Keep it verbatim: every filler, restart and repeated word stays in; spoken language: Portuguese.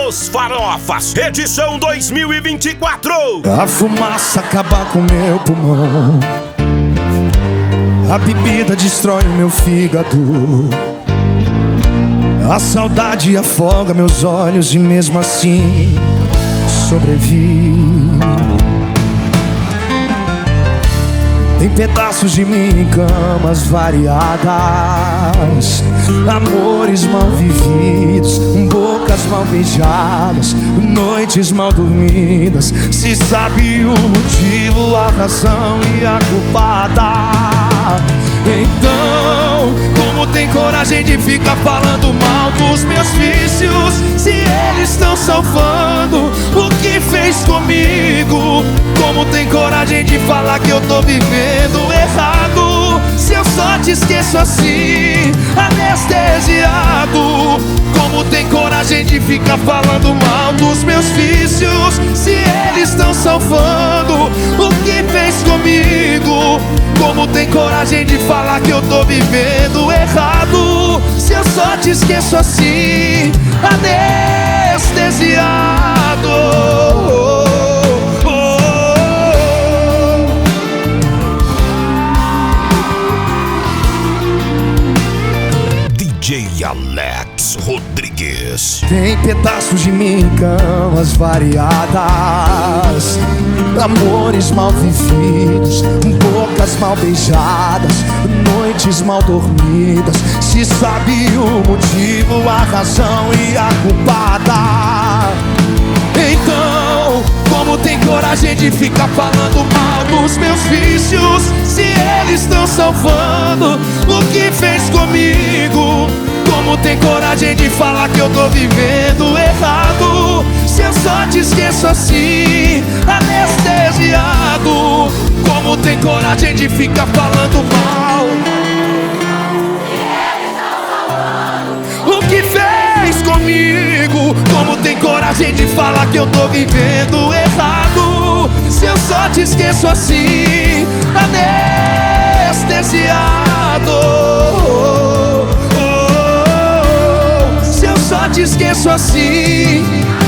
Os Farofas, edição dois mil e vinte e quatro. A fumaça acaba com meu pulmão, a bebida destrói o meu fígado, a saudade afoga meus olhos e mesmo assim sobrevivo. Tem pedaços de mim em camas variadas, amores mal vividos, bocas mal beijadas, noites mal dormidas. Se sabe o motivo, a razão e a culpada, então como tem coragem de ficar falando mal dos meus vícios, se eles estão salvando o que fez comigo? Como tem coragem de falar que eu tô vivendo errado, se eu só te esqueço assim, anestesiado? Como tem coragem de ficar falando mal dos meus vícios, se eles estão salvando o que fez comigo? Como tem coragem de falar que eu tô vivendo errado, se eu só te esqueço assim, anestesiado? D J Alex Rodrigues. Tem pedaços de mim em camas variadas, amores mal vividos, bocas mal beijadas, noites mal dormidas. Se sabe o motivo, a razão e a culpada, então como tem coragem de ficar falando mal dos meus vícios, se eles estão salvando o que fez comigo? Como tem coragem de falar que eu tô vivendo errado, se eu só te esqueço assim, anestesiado? Como tem coragem de ficar falando mal o que fez comigo? Como tem coragem de falar que eu tô vivendo errado, se eu só te esqueço assim, anestesiado? Se eu só te esqueço assim,